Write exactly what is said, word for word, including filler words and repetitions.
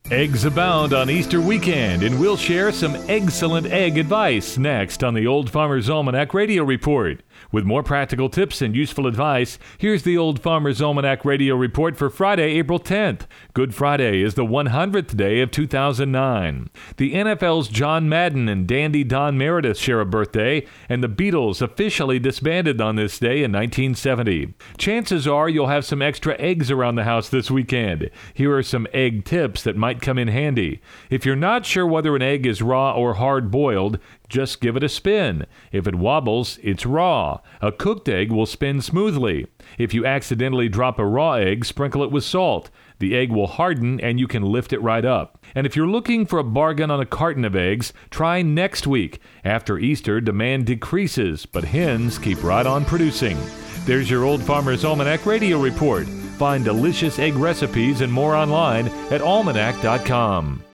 Eggs abound on Easter weekend, and we'll share some excellent egg advice next on the Old Farmer's Almanac Radio Report. With more practical tips and useful advice, here's the Old Farmer's Almanac Radio Report for Friday, April tenth. Good Friday is the one hundredth day of two thousand nine. The N F L's John Madden and dandy Don Meredith share a birthday, and the Beatles officially disbanded on this day in nineteen seventy. Chances are you'll have some extra eggs around the house this weekend. Here are some egg tips that might come in handy. If you're not sure whether an egg is raw or hard-boiled, just give it a spin. If it wobbles, it's raw. A cooked egg will spin smoothly. If you accidentally drop a raw egg, sprinkle it with salt. The egg will harden and you can lift it right up. And if you're looking for a bargain on a carton of eggs, try next week. After Easter, demand decreases, but hens keep right on producing. There's your Old Farmer's Almanac Radio Report. Find delicious egg recipes and more online at almanac dot com.